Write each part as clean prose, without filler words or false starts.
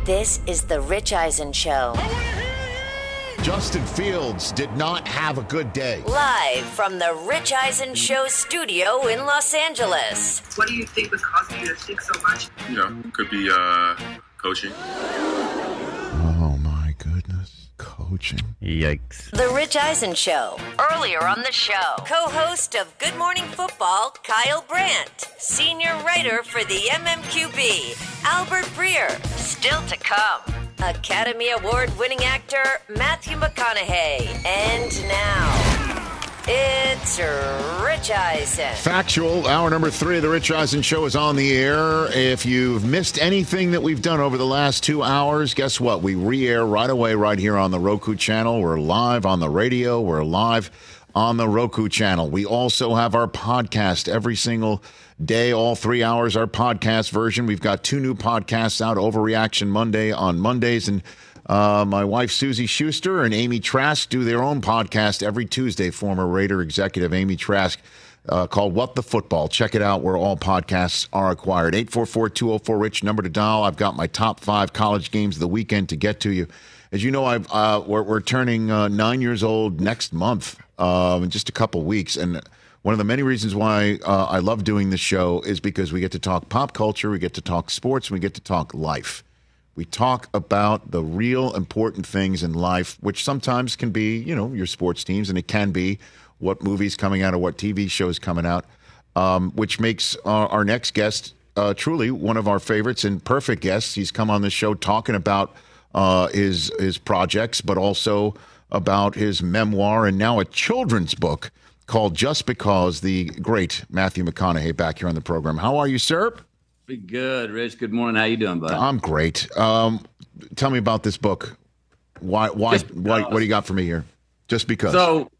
This is The Rich Eisen Show. Justin Fields did not have a good day. Live from The Rich Eisen Show studio in Los Angeles. What do you think was causing you to think so much? Could be coaching. Oh, my goodness. Coaching. Yikes. The Rich Eisen Show. Earlier on the show, co-host of Good Morning Football, Kyle Brandt. Senior writer for the MMQB, Albert Breer. Still to come, Academy Award-winning actor Matthew McConaughey. And now, it's Rich Eisen. Factual. Hour number 3 of The Rich Eisen Show is on the air. If you've missed anything that we've done over the last 2 hours, guess what? We re-air right away right here on the Roku channel. We're live on the radio. We're live on the Roku channel. We also have our podcast every single day, all 3 hours, our podcast version. We've got 2 new podcasts out, Overreaction Monday on Mondays, and my wife, Susie Schuster, and Amy Trask do their own podcast every Tuesday, former Raider executive Amy Trask, called What the Football. Check it out where all podcasts are acquired. 844-204-RICH, number to dial. I've got my top 5 college games of the weekend to get to you. As you know, we're turning 9 years old next month, in just a couple weeks, and one of the many reasons why I love doing this show is because we get to talk pop culture, we get to talk sports, and we get to talk life. We talk about the real important things in life, which sometimes can be, your sports teams, and it can be what movies coming out or what TV shows coming out, which makes our next guest truly one of our favorites and perfect guests. He's come on the show talking about his projects, but also about his memoir and now a children's book called Just Because, the great Matthew McConaughey back here on the program. How are you, sir? Be good, Rich. Good morning. How you doing, bud? I'm great. Tell me about this book. Why? What do you got for me here? Just because.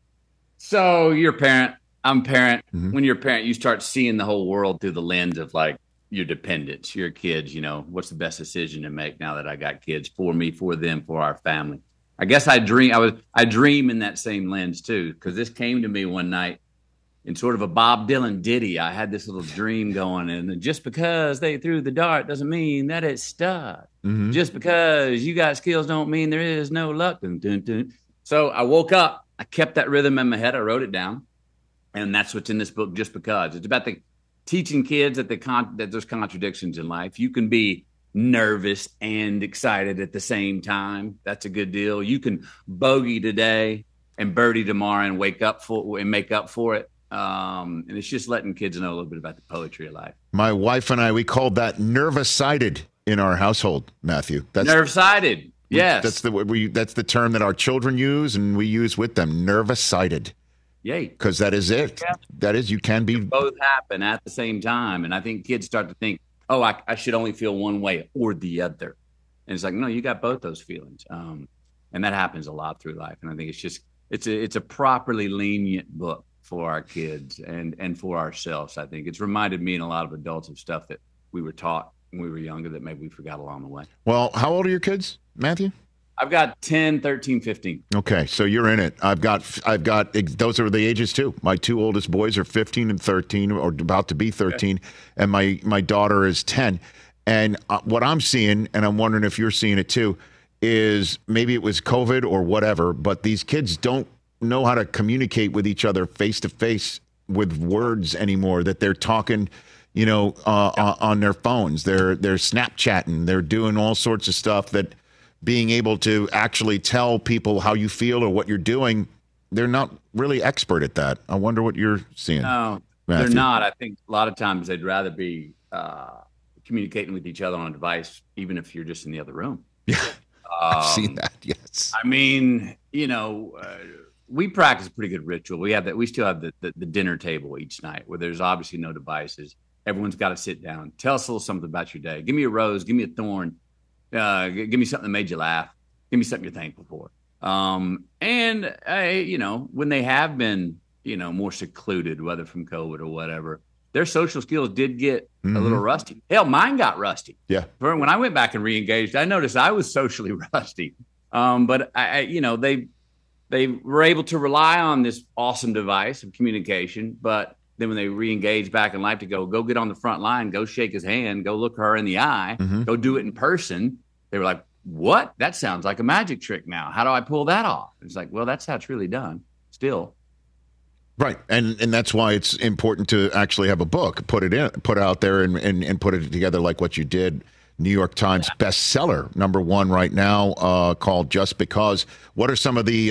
So you're a parent. I'm a parent. Mm-hmm. When you're a parent, you start seeing the whole world through the lens of like your dependents, your kids. What's the best decision to make now that I got kids? For me, for them, for our family. I guess I dream in that same lens too, because this came to me one night in sort of a Bob Dylan ditty. I had this little dream going, and just because they threw the dart doesn't mean that it stuck. Mm-hmm. Just because you got skills don't mean there is no luck. Dun, dun, dun. So I woke up, I kept that rhythm in my head, I wrote it down, and that's what's in this book. Just because it's about teaching kids that there's contradictions in life. You can be nervous and excited at the same time. That's a good deal. You can bogey today and birdie tomorrow and make up for it. And it's just letting kids know a little bit about the poetry of life. My wife and I, we called that nervous-sided in our household, Matthew. Nerve-sided. Yes. That's the term that our children use and we use with them. Nervous-sided. Yay. Because that is it. Yeah. That is, you can be. Both happen at the same time. And I think kids start to think, oh, I should only feel one way or the other. And it's like, no, you got both those feelings. And that happens a lot through life. And I think it's a properly lenient book for our kids and for ourselves. I think it's reminded me and a lot of adults of stuff that we were taught when we were younger that maybe we forgot along the way. Well, how old are your kids, Matthew? I've got 10, 13, 15. Okay, so you're in it. I've got those are the ages too. My 2 oldest boys are 15 and 13, or about to be 13, okay. And my daughter is 10. And what I'm seeing, and I'm wondering if you're seeing it too, is maybe it was COVID or whatever, but these kids don't know how to communicate with each other face to face with words anymore. That they're talking, on their phones. They're Snapchatting. They're doing all sorts of stuff that. Being able to actually tell people how you feel or what you're doing, they're not really expert at that. I wonder what you're seeing. No, Matthew. They're not. I think a lot of times they'd rather be communicating with each other on a device, even if you're just in the other room. Yeah, I've seen that, yes. I mean, we practice a pretty good ritual. We still have the dinner table each night where there's obviously no devices. Everyone's got to sit down. Tell us a little something about your day. Give me a rose. Give me a thorn. Give me something that made you laugh. Give me something you're thankful for. And when they have been, more secluded, whether from COVID or whatever, their social skills did get a little rusty. Hell, mine got rusty. Yeah. When I went back and reengaged, I noticed I was socially rusty. But they were able to rely on this awesome device of communication, but then when they re-engage back in life to go get on the front line, go shake his hand, go look her in the eye, go do it in person, They were like, what? That sounds like a magic trick now. How do I pull that off? It's like, well, that's how it's really done still. Right. And that's why it's important to actually have a book, put out there and put it together like what you did. New York Times bestseller, #1 right now, called Just Because. What are some of the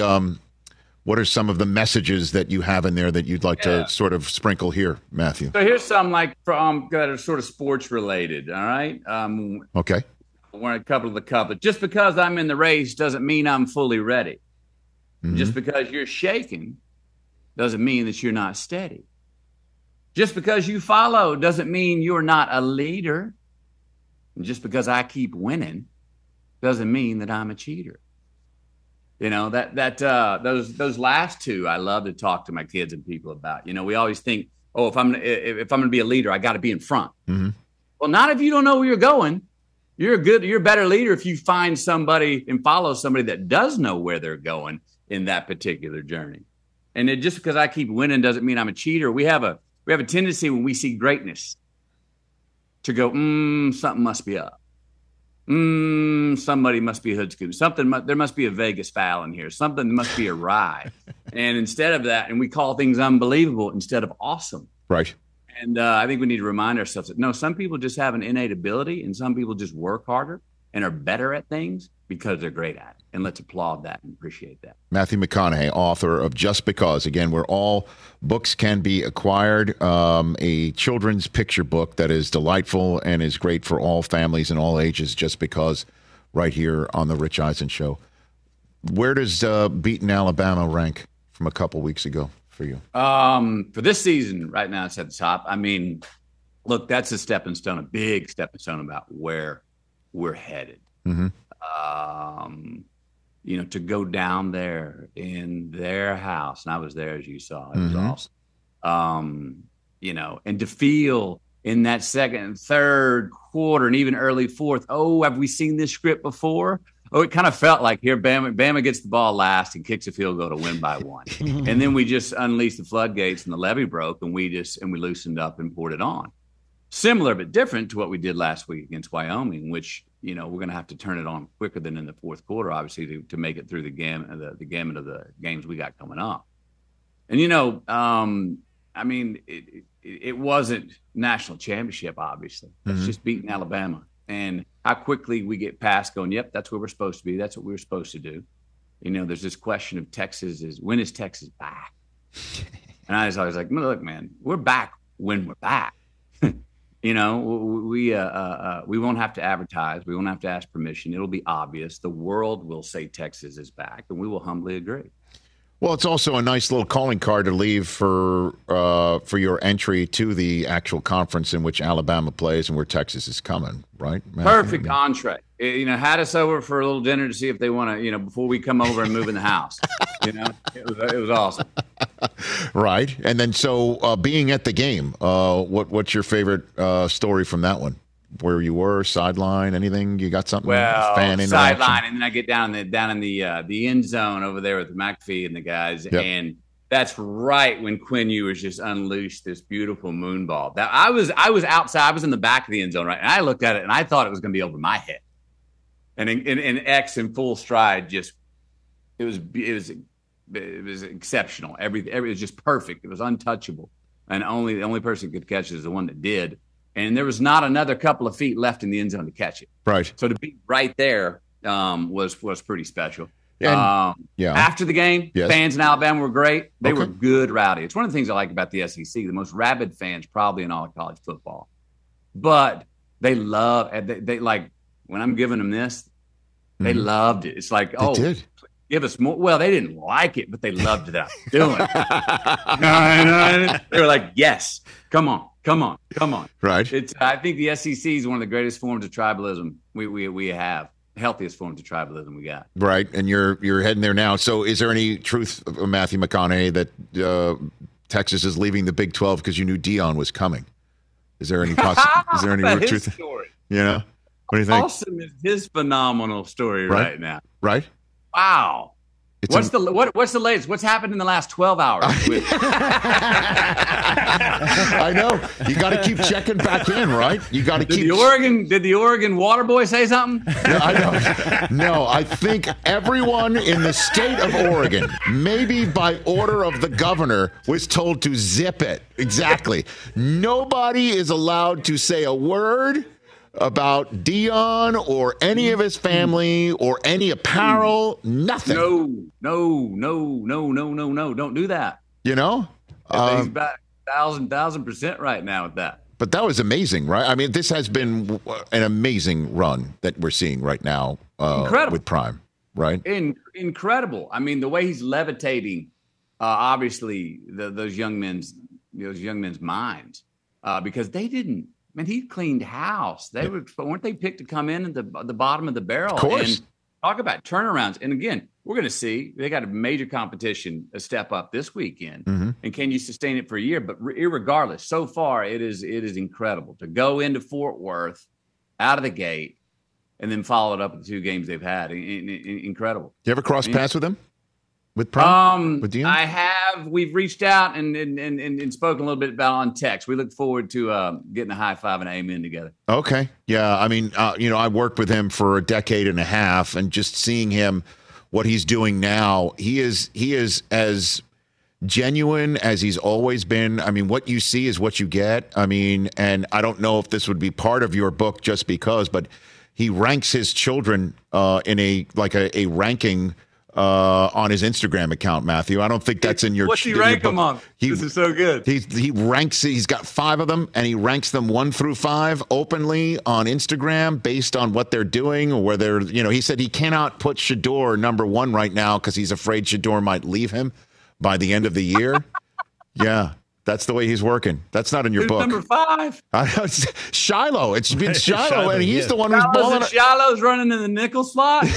messages that you have in there that you'd like to sort of sprinkle here, Matthew? So here's some that are sort of sports related. All right. Okay. We're a couple of the couplet. Just because I'm in the race doesn't mean I'm fully ready. Mm-hmm. Just because you're shaking doesn't mean that you're not steady. Just because you follow doesn't mean you're not a leader. And just because I keep winning doesn't mean that I'm a cheater. You know, those last two I love to talk to my kids and people about. You know, we always think, oh, if I'm going to be a leader, I got to be in front. Mm-hmm. Well, not if you don't know where you're going. You're a better leader if you find somebody and follow somebody that does know where they're going in that particular journey. And just because I keep winning doesn't mean I'm a cheater. We have a tendency when we see greatness to go, something must be up. Somebody must be hood scoop. There must be a Vegas foul in here. Something must be awry. And instead of that, and we call things unbelievable instead of awesome. Right. And I think we need to remind ourselves that, no, some people just have an innate ability and some people just work harder and are better at things because they're great at it. And let's applaud that and appreciate that. Matthew McConaughey, author of Just Because, again, where all books can be acquired, a children's picture book that is delightful and is great for all families and all ages, Just Because, right here on The Rich Eisen Show. Where does beating Alabama rank from a couple weeks ago for you? For this season, right now it's at the top. I mean, look, that's a stepping stone, a big stepping stone about where we're headed. Mm-hmm. To go down there in their house, and I was there, as you saw, it was awesome. And to feel in that second and third quarter and even early fourth, oh, have we seen this script before? Oh, it kind of felt like here, Bama gets the ball last and kicks a field goal to win by 1. And then we just unleashed the floodgates and the levee broke and we loosened up and poured it on. Similar but different to what we did last week against Wyoming, which, we're going to have to turn it on quicker than in the fourth quarter, obviously, to make it through the gamut of the games we got coming up. And, it wasn't national championship, obviously. It's just beating Alabama. And how quickly we get past going, yep, that's where we're supposed to be. That's what we were supposed to do. There's this question of when is Texas back? And I was always like, look, man, we're back when we're back. We won't have to advertise. We won't have to ask permission. It'll be obvious. The world will say Texas is back, and we will humbly agree. Well, it's also a nice little calling card to leave for your entry to the actual conference in which Alabama plays and where Texas is coming, right? Perfect entree. Had us over for a little dinner to see if they want to, before we come over and move in the house. It was awesome. Right. And then so being at the game, what's your favorite story from that one? Where you were, sideline, anything? You got something? Well, fan sideline, and then I get down in the end zone over there with McAfee and the guys, yep. And that's right when Quinn Ewers just unleashed this beautiful moon ball. That I was outside, I was in the back of the end zone, right, and I looked at it and I thought it was going to be over my head. And in X in full stride, just it was exceptional. Everything it was just perfect. It was untouchable, and the only person who could catch it is the one that did. And there was not another couple of feet left in the end zone to catch it. Right. So to be right there was pretty special. Yeah. After the game, yes. Fans in Alabama were great. They were good, rowdy. It's one of the things I like about the SEC, the most rabid fans probably in all of college football. But they love, they like, when I'm giving them this, they loved it. It's like, they did. Give us more. Well, they didn't like it, but they loved it. I was doing it. They were like, yes, come on. Right. I think the SEC is one of the greatest forms of tribalism we have. Healthiest forms of tribalism we got. Right, and you're heading there now. So, is there any truth, Matthew McConaughey, that Texas is leaving the Big 12 because you knew Deion was coming? Is there any truth? Story. What do you think? Awesome is his phenomenal story right now. Right. Wow. What's the latest? What's happened in the last 12 hours? I know. You got to keep checking back in, right? You got to keep. Did the Oregon water boy say something? No, I don't. No, I think everyone in the state of Oregon, maybe by order of the governor, was told to zip it. Exactly. Nobody is allowed to say a word about Dion or any of his family or any apparel, nothing. No. Don't do that. You know? He's back 1,000% right now with that. But that was amazing, right? I mean, this has been an amazing run that we're seeing right now with Prime, right? Incredible. I mean, the way he's levitating, obviously, those young men's minds, because they didn't. Man, he cleaned house. Weren't they picked to come in at the bottom of the barrel? Of course. And talk about turnarounds. And again, we're going to see they got a major competition, a step up this weekend. Mm-hmm. And can you sustain it for a year? But irregardless, so far it is incredible to go into Fort Worth out of the gate and then follow it up with the 2 games they've had. Incredible. You ever cross paths with him? With Prime? With Dion? I have. We've reached out and spoken a little bit about on text. We look forward to getting a high five and amen together. Okay. Yeah. I mean, I worked with him for a decade and a half, and just seeing him, what he's doing now, he is as genuine as he's always been. I mean, what you see is what you get. I mean, and I don't know if this would be part of your book just because, but he ranks his children in a ranking on his Instagram account, Matthew. I don't think that's in your. What's he rank them on? This is so good. He ranks. He's got 5 of them, and he ranks them 1 through 5 openly on Instagram based on what they're doing or whether He said he cannot put Shedeur number 1 right now because he's afraid Shedeur might leave him by the end of the year. Yeah. That's the way he's working. That's not in your book. Number 5. Shiloh. It's been Shiloh, and he's the one who's balling. Shiloh's running in the nickel slot.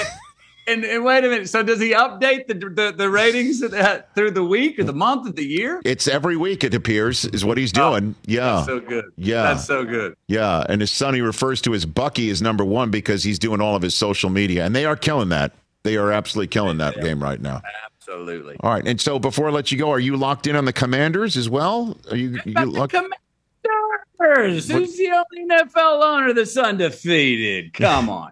And wait a minute. So does he update the ratings through the week or the month of the year? It's every week, it appears, is what he's doing. Yeah. That's so good. Yeah. That's so good. Yeah. And his son, he refers to as Bucky as number 1 because he's doing all of his social media. And they are killing that. They are absolutely killing that game right now. Absolutely. All right. And so before I let you go, are you locked in on the Commanders as well? Are you locked? Commanders. Who's the only NFL owner that's undefeated? Come on.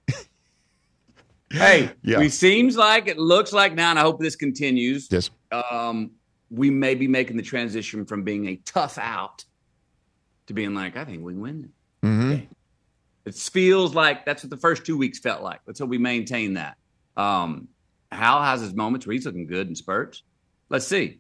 Hey, it looks like now, and I hope this continues. Yes. We may be making the transition from being a tough out to being like, I think we can win it. Mm-hmm. Okay. It feels like that's what the first 2 weeks felt like. Let's hope we maintain that. Hal has his moments where he's looking good in spurts. Let's see.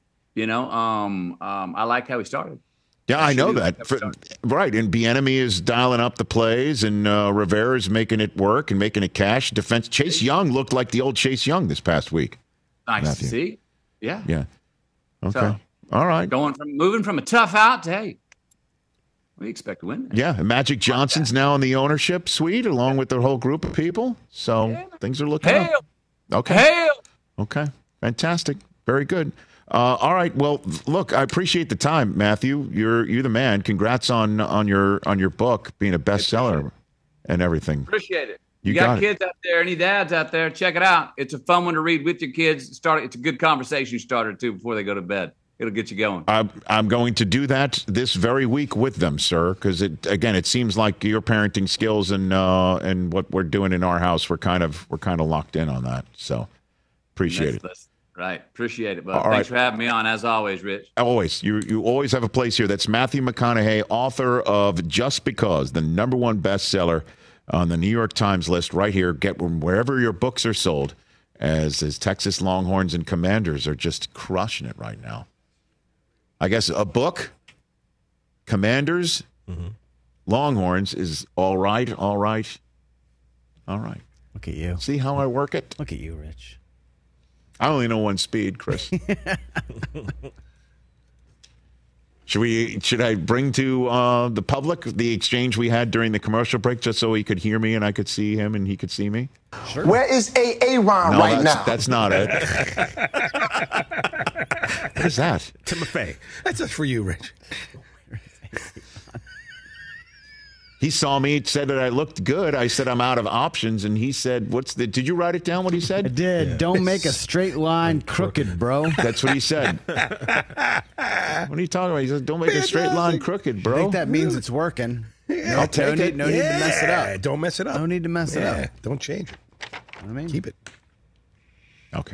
I like how he started. Yeah, I know that. Right. And Bieniemy is dialing up the plays, and Rivera is making it work and making it cash. Defense. Chase Young looked like the old Chase Young this past week. Nice Matthew. to see. Yeah. Yeah. Okay. So, all right. Moving from a tough out to, hey, we expect to win. Yeah. And Magic Johnson's now in the ownership suite along with the whole group of people. So things are looking up. Okay. Hail. Okay. Fantastic. Very good. All right. Well, look, I appreciate the time, Matthew. You're the man. Congrats on your book being a bestseller and everything. Appreciate it. You got kids out there, any dads out there, check it out. It's a fun one to read with your kids. It's a good conversation starter too before they go to bed. It'll get you going. I'm going to do that this very week with them, sir, because it seems like your parenting skills and what we're doing in our house, we're kind of locked in on that. So appreciate it. Right. Appreciate it, bud. Thanks for having me on, as always, Rich. Always. You always have a place here. That's Matthew McConaughey, author of Just Because, the #1 bestseller on the New York Times list right here. Get wherever your books are sold, as Texas Longhorns and Commanders are just crushing it right now. I guess a book, Commanders, Longhorns is all right. Look at you. See how I work it? Look at you, Rich. I only know one speed, Chris. Should I bring to the public the exchange we had during the commercial break, just so he could hear me and I could see him and he could see me? Sure. Where is Aaron right now? That's not it. What is that? Timothy. That's just for you, Rich. He saw me, said that I looked good. I said I'm out of options, and he said, did you write it down what he said? I did. Yeah. Don't make a straight line crooked, bro. That's what he said. What are you talking about? He said, don't make a straight line crooked, bro. I think that means it's working. Yeah, no need to mess it up. Don't mess it up. No need to mess it up. Don't change it. You know what I mean? Keep it. Okay.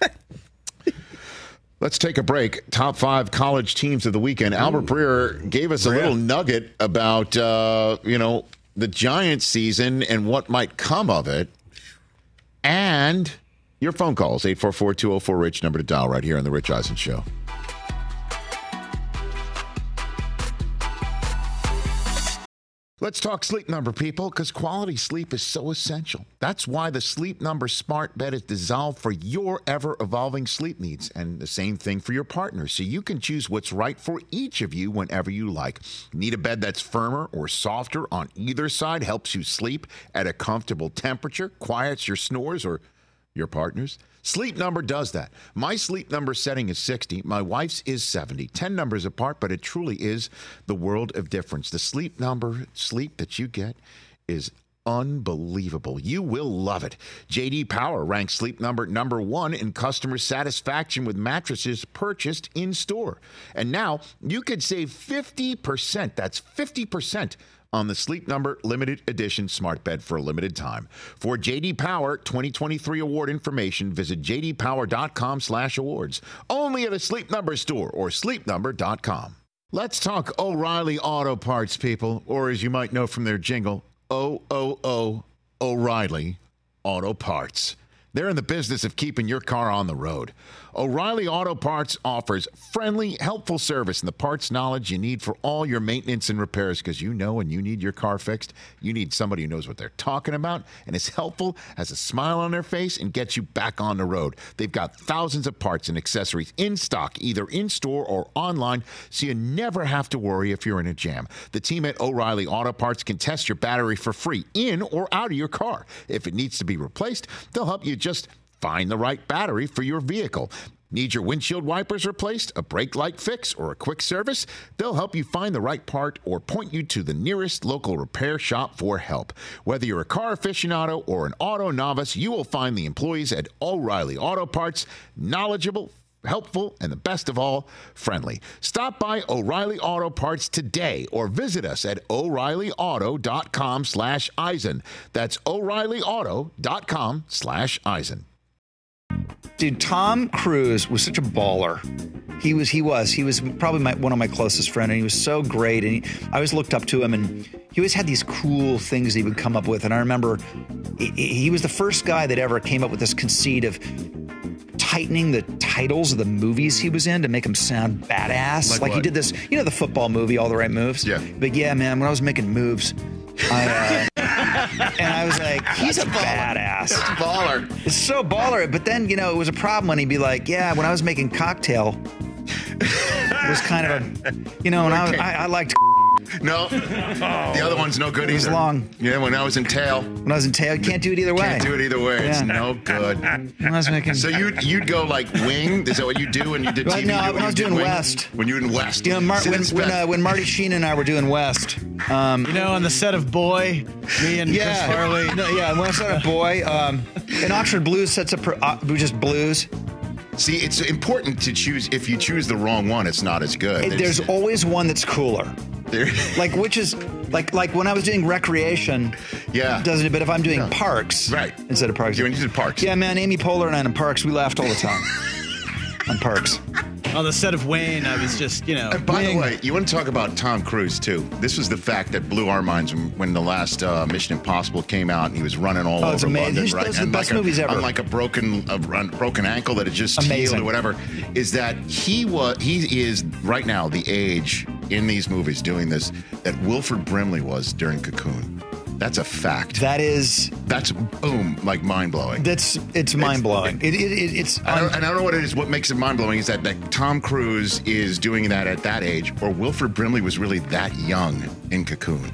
Let's take a break. Top 5 college teams of the weekend. Albert Breer gave us a little nugget about, the Giants season and what might come of it. And your phone calls, 844-204-RICH, number to dial right here on The Rich Eisen Show. Let's talk Sleep Number, people, because quality sleep is so essential. That's why the Sleep Number smart bed is designed for your ever-evolving sleep needs, and the same thing for your partner, so you can choose what's right for each of you whenever you like. Need a bed that's firmer or softer on either side, helps you sleep at a comfortable temperature, quiets your snores or your partner's? Sleep Number does that. My Sleep Number setting is 60. My wife's is 70. 10 numbers apart, but it truly is the world of difference. The Sleep Number sleep that you get is unbelievable. You will love it. J.D. Power ranks Sleep Number number 1 in customer satisfaction with mattresses purchased in store. And now you could save 50%. That's 50%. On the Sleep Number limited edition smart bed for a limited time. For J.D. Power 2023 award information, visit jdpower.com/awards. Only at a Sleep Number store or sleepnumber.com. Let's talk O'Reilly Auto Parts, people, or as you might know from their jingle, O'Reilly Auto Parts. They're in the business of keeping your car on the road. O'Reilly Auto Parts offers friendly, helpful service and the parts knowledge you need for all your maintenance and repairs, because you know when you need your car fixed, you need somebody who knows what they're talking about and is helpful, has a smile on their face, and gets you back on the road. They've got thousands of parts and accessories in stock, either in-store or online, so you never have to worry if you're in a jam. The team at O'Reilly Auto Parts can test your battery for free in or out of your car. If it needs to be replaced, they'll help you just find the right battery for your vehicle. Need your windshield wipers replaced, a brake light fix, or a quick service? They'll help you find the right part or point you to the nearest local repair shop for help. Whether you're a car aficionado or an auto novice, you will find the employees at O'Reilly Auto Parts knowledgeable, helpful, and the best of all, friendly. Stop by O'Reilly Auto Parts today or visit us at O'ReillyAuto.com/Eisen. That's O'ReillyAuto.com/Eisen. Dude, Tom Cruise was such a baller. He was probably one of my closest friends, and he was so great. And I always looked up to him, and he always had these cool things he would come up with. And I remember he was the first guy that ever came up with this conceit of tightening the titles of the movies he was in to make them sound badass. Like he did this, the football movie, All the Right Moves. Yeah. But yeah, man, when I was making moves, and I was like, he's a badass. That's baller. It's so baller. But then, it was a problem when he'd be like, yeah, when I was making Cocktail, it was kind of and I liked. No, the other one's no good either. It was long. Yeah, when I was in Tail. You can't do it either way. Can't do it either way. Yeah. It's no good. When I was making. So you'd go like wing? Is that what you do when you did TV? No, when I was doing West. When you were in West. When Marty Sheen and I were doing West. On the set of Boy, me and Chris Farley. When I set of Boy, and Oxford Blues sets up just blues. See, it's important to choose. If you choose the wrong one, it's not as good. There's always one that's cooler. Which is like when I was doing Recreation, doesn't it? But if I'm doing Parks, right, instead of Parks, you did Parks. Yeah, man, Amy Poehler and I in Parks, we laughed all the time on Parks. On the set of Wayne, I was just, And by the way, you want to talk about Tom Cruise, too. This was the fact that blew our minds when the last Mission Impossible came out and he was running all over London, right? Those are the best movies ever. On like a broken ankle that had just healed or whatever, is that he is right now the age in these movies doing this that Wilford Brimley was during Cocoon. That's a fact. That's boom, like mind-blowing. It's mind-blowing. It's I don't know what it is. What makes it mind-blowing is that Tom Cruise is doing that at that age, or Wilford Brimley was really that young in Cocoon.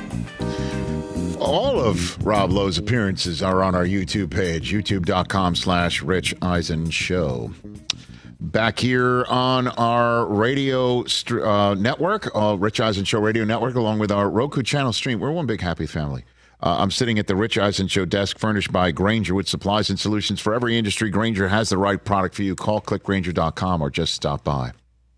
All of Rob Lowe's appearances are on our YouTube page, youtube.com/Rich Eisen Show. Back here on our radio network, Rich Eisen Show Radio Network, along with our Roku channel stream. We're one big happy family. I'm sitting at the Rich Eisen Show desk, furnished by Grainger with supplies and solutions for every industry. Grainger has the right product for you. Call clickgrainger.com or just stop by.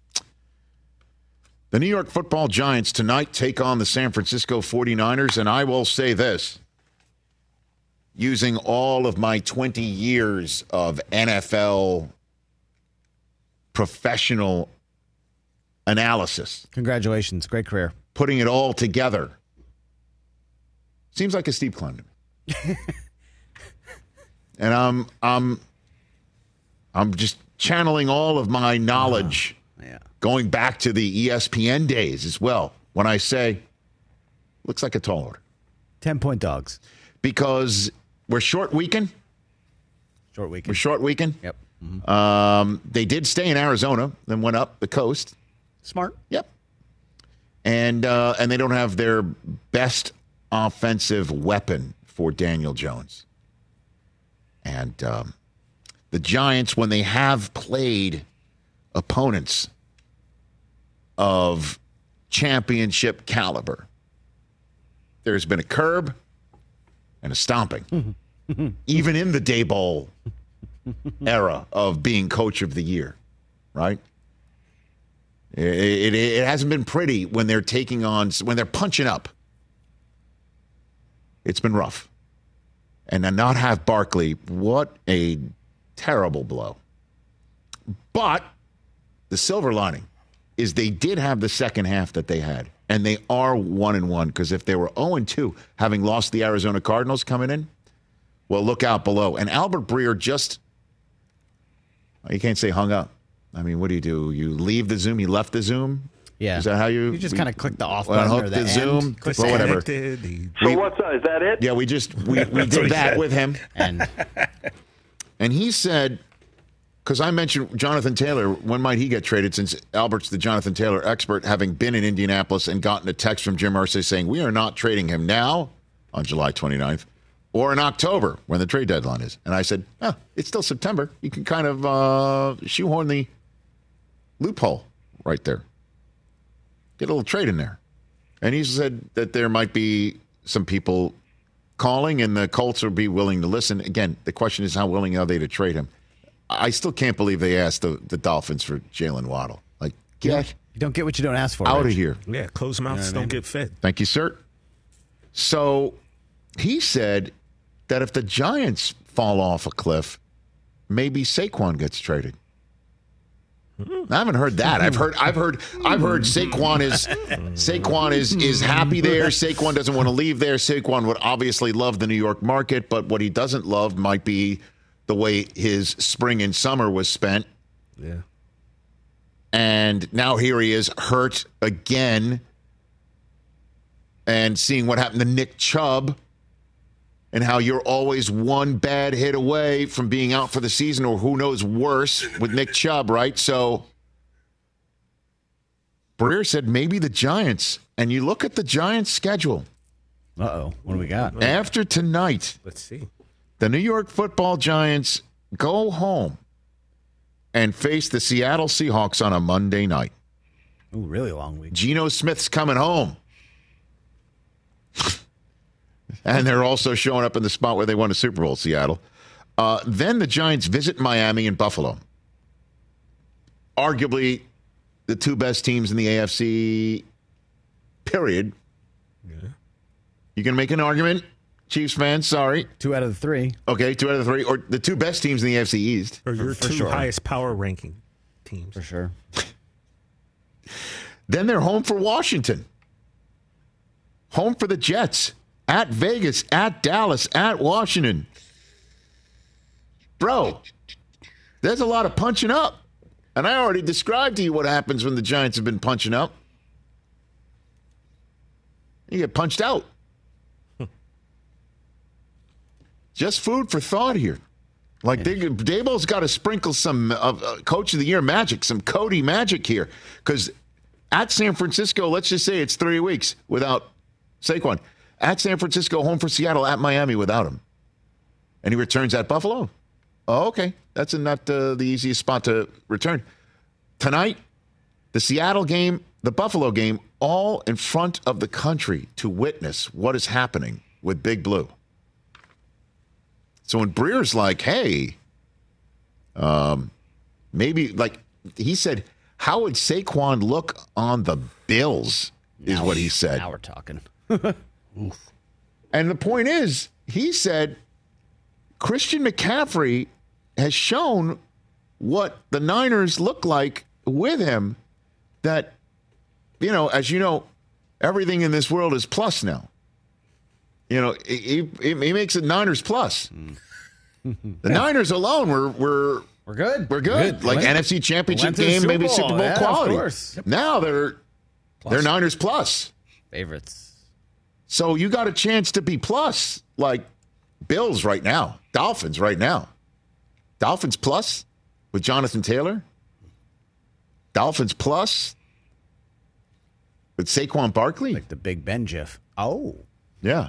The New York Football Giants tonight take on the San Francisco 49ers, and I will say this, using all of my 20 years of NFL professional analysis. Congratulations. Great career. Putting it all together. Seems like a steep climb to me. And I'm just channeling all of my knowledge going back to the ESPN days as well when I say looks like a tall order. 10-point dogs. Because we're short weekend. Short weekend. We're short weekend. Yep. They did stay in Arizona, then went up the coast. Smart. Yep. And they don't have their best offensive weapon for Daniel Jones. And the Giants, when they have played opponents of championship caliber, there's been a curb and a stomping. Even in the Daboll era of being coach of the year, right? It hasn't been pretty when they're when they're punching up. It's been rough. And to not have Barkley, what a terrible blow. But the silver lining is they did have the second half that they had. And they are 1-1, because if they were 0-2, having lost the Arizona Cardinals coming in, well, look out below. And Albert Breer just, you can't say hung up. I mean, what do? You leave the Zoom? You left the Zoom? Yeah. Is that how you? You just kind of click the off button or the end. Zoom, or whatever. So what's that? Is that it? Yeah, we did that with him. And he said, because I mentioned Jonathan Taylor, when might he get traded, since Albert's the Jonathan Taylor expert, having been in Indianapolis and gotten a text from Jim Irsay saying, we are not trading him now on July 29th or in October when the trade deadline is. And I said, it's still September. You can kind of shoehorn the loophole right there. Get a little trade in there. And he said that there might be some people calling and the Colts would be willing to listen. Again, the question is, how willing are they to trade him? I still can't believe they asked the Dolphins for Jalen Waddle. Like, get you don't get what you don't ask for. out of here. Yeah, closed mouths don't get fed. Thank you, sir. So he said that if the Giants fall off a cliff, maybe Saquon gets traded. I haven't heard that. I've heard Saquon is happy there. Saquon doesn't want to leave there. Saquon would obviously love the New York market, but what he doesn't love might be the way his spring and summer was spent. Yeah. And now here he is, hurt again, and seeing what happened to Nick Chubb, and how you're always one bad hit away from being out for the season, or who knows worse with Nick Chubb, right? So Breer said maybe the Giants. And you look at the Giants' schedule. Uh-oh. What do we got? After tonight, let's see. The New York Football Giants go home and face the Seattle Seahawks on a Monday night. Ooh, really long week. Geno Smith's coming home. And they're also showing up in the spot where they won a Super Bowl, Seattle. Then the Giants visit Miami and Buffalo. Arguably the two best teams in the AFC, period. Yeah. You can make an argument, Chiefs fans, sorry. 2 out of the 3. Okay, 2 out of the 3. Or the two best teams in the AFC East. Or your two highest power ranking teams. For sure. Then they're home for Washington. Home for the Jets. At Vegas, at Dallas, at Washington. Bro, there's a lot of punching up. And I already described to you what happens when the Giants have been punching up. You get punched out. Just food for thought here. Like, Daboll's got to sprinkle some Coach of the Year magic, some Cody magic here. Because at San Francisco, let's just say it's 3 weeks without Saquon. At San Francisco, home for Seattle, at Miami without him. And he returns at Buffalo. Oh, okay. That's not the easiest spot to return. Tonight, the Seattle game, the Buffalo game, all in front of the country to witness what is happening with Big Blue. So when Breer's like, hey, maybe, like, he said, how would Saquon look on the Bills, is what he said. Now we're talking. And the point is, he said, Christian McCaffrey has shown what the Niners look like with him, that, as you know, everything in this world is plus now. He makes it Niners plus. The Niners alone we're good. We're good. Like NFC Championship game, maybe Super Bowl quality. Of course. Yep. Now they're Niners plus. Favorites. So you got a chance to be plus, like Bills right now, Dolphins right now. Dolphins plus with Jonathan Taylor. Dolphins plus with Saquon Barkley. Like the Big Ben GIF. Oh. Yeah.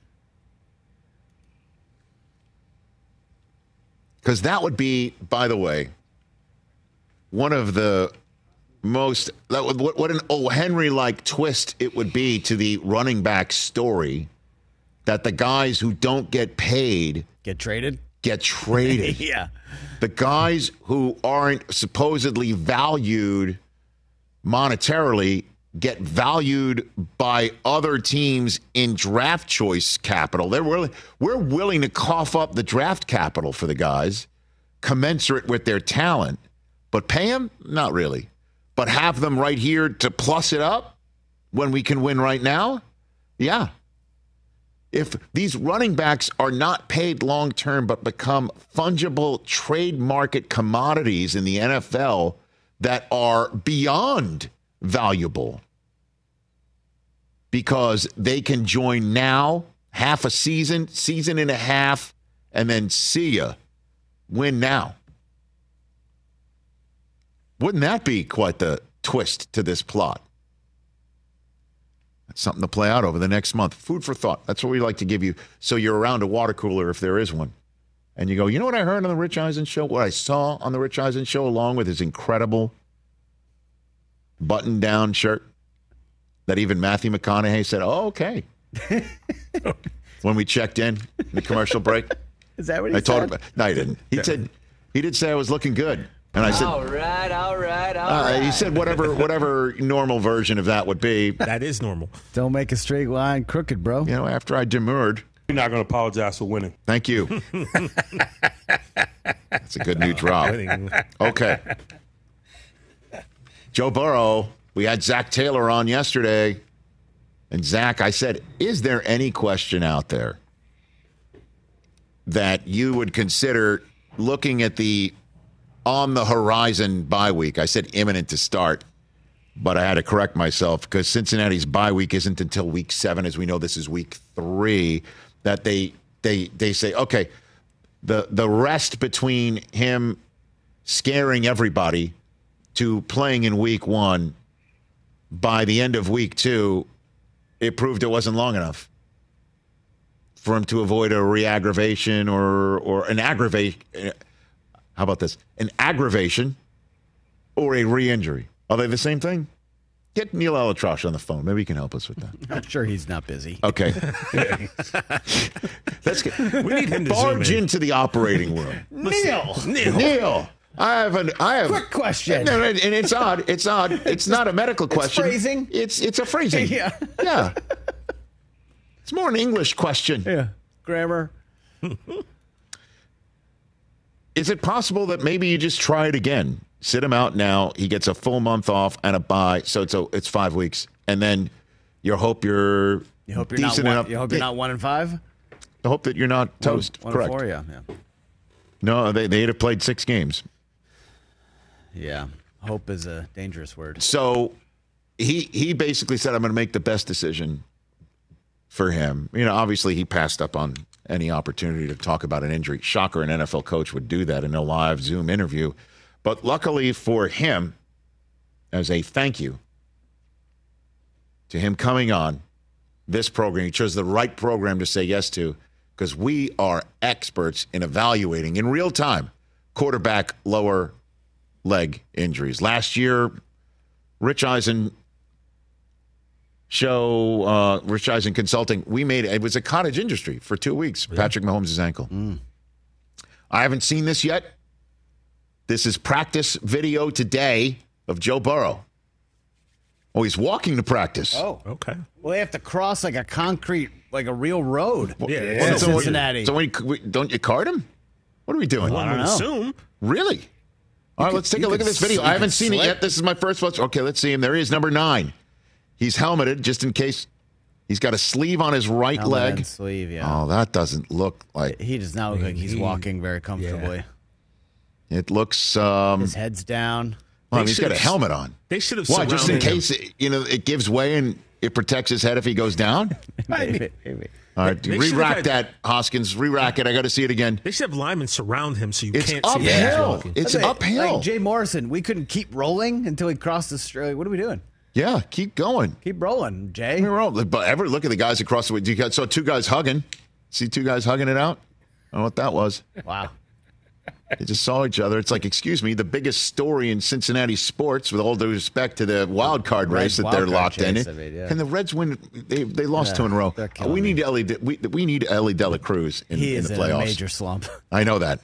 Because that would be, by the way, one of the most, what an O. Henry-like twist it would be to the running back story, that the guys who don't get paid get traded. Yeah. The guys who aren't supposedly valued monetarily get valued by other teams in draft choice capital. We're willing to cough up the draft capital for the guys, commensurate with their talent, but pay them? Not really. But have them right here to plus it up when we can win right now? Yeah. If these running backs are not paid long term but become fungible trade market commodities in the NFL that are beyond valuable because they can join now, half a season, season and a half, and then see ya. Win now. Wouldn't that be quite the twist to this plot? That's something to play out over the next month. Food for thought. That's what we like to give you. So you're around a water cooler if there is one. And you go, you know what I heard on the Rich Eisen show? What I saw on the Rich Eisen show, along with his incredible button-down shirt that even Matthew McConaughey said, oh, okay. When we checked in the commercial break. Is that what he said? Told him. No, he didn't. He did say I was looking good. And I said, all right. He said whatever normal version of that would be. That is normal. Don't make a straight line crooked, bro. After I demurred. You're not going to apologize for winning. Thank you. That's a good new drop. Okay. Joe Burrow, we had Zach Taylor on yesterday. And Zach, I said, is there any question out there that you would consider looking at the on the horizon bye week? I said imminent to start, but I had to correct myself because Cincinnati's bye week isn't until week 7. As we know, this is week 3, that they say, okay, the rest between him scaring everybody to playing in week 1, by the end of week 2, it proved it wasn't long enough for him to avoid a re-aggravation or an aggravation. How about this? An aggravation or a re-injury. Are they the same thing? Get Neil Alatrosh on the phone. Maybe he can help us with that. I'm sure he's not busy. Okay. Let's get. We need him to barge into the operating room. Neil. I have quick question. And it's odd. It's not a medical question. It's phrasing. It's a phrasing. Yeah. It's more an English question. Yeah. Grammar. Is it possible that maybe you just try it again? Sit him out now. He gets a full month off and a bye, so it's 5 weeks, and then you hope you're decent enough. You hope you're not 1-5. I hope that you're not toast. Correct. 1-4, yeah. No, they'd have played 6 games. Yeah, hope is a dangerous word. So he basically said, "I'm going to make the best decision for him." Obviously he passed up on any opportunity to talk about an injury. Shocker, an NFL coach would do that in a live Zoom interview. But luckily for him, as a thank you to him coming on this program, he chose the right program to say yes to because we are experts in evaluating in real time quarterback lower leg injuries. Last year, Rich Eisen Consulting, it was a cottage industry for 2 weeks. Yeah. Patrick Mahomes' ankle. I haven't seen this yet. This is practice video today of Joe Burrow. Oh, he's walking to practice. Oh, okay. Well, they have to cross like a concrete, like a real road. Yeah, Cincinnati. So don't you card him? What are we doing? I don't know. Assume. Really? All right, let's take a look at this video. I haven't seen it yet. This is my first watch. Okay, let's see him. There he is, number 9. He's helmeted just in case. He's got a sleeve on his right leg. And sleeve, yeah. Oh, that doesn't look like. He does not look like he's walking very comfortably. Yeah. It looks. His head's down. Well, he's got a helmet on. They should have. Why? Just in case it gives way and it protects his head if he goes down. Maybe. All right, re-rack that, Hoskins. Re-rack it. I got to see it again. They should have linemen surround him so you can't uphill. see him walking. It's uphill. Like Jay Morrison, we couldn't keep rolling until he crossed the street. What are we doing? Yeah, keep going. Keep rolling, Jay. But ever look at the guys across the way. You saw 2 guys hugging. See 2 guys hugging it out? I don't know what that was. Wow. They just saw each other. It's like, excuse me, the biggest story in Cincinnati sports, with all due respect to the wild card race that they're locked in. And the Reds win. They lost 2 in a row. We need Ellie De La Cruz in the playoffs. He is in a major slump. I know that.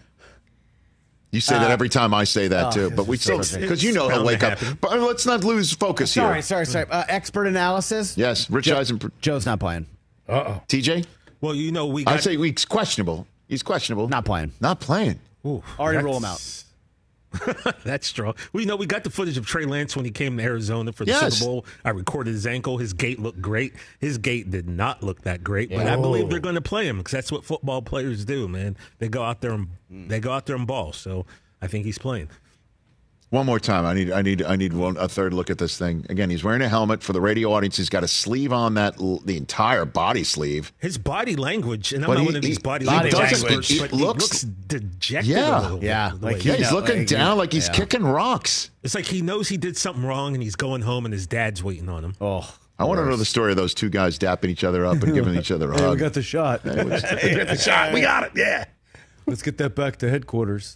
You say that every time I say that, too. But we still, because you know he'll wake up. But let's not lose focus here. Sorry. Expert analysis? Yes, Rich Eisen. Joe's not playing. Uh-oh. TJ? Well, I say he's questionable. He's questionable. Not playing. Not playing. Ooh, already rule him out. That's strong. Well, we got the footage of Trey Lance when he came to Arizona for the Super Bowl. I recorded his ankle. His gait looked great. His gait did not look that great, but I believe they're going to play him because that's what football players do, man. They go out there and ball. So I think he's playing. One more time. I need a third look at this thing. Again, he's wearing a helmet. For the radio audience, he's got a sleeve on the entire body sleeve. His body language, and I'm not one of these body language experts, but he looks dejected a little bit. Yeah. He's looking down like he's kicking rocks. It's like he knows he did something wrong, and he's going home, and his dad's waiting on him. Oh, I want to know the story of those 2 guys dapping each other up and giving each other a hug. We got the shot. We got the shot. We got it. Yeah. Let's get that back to headquarters.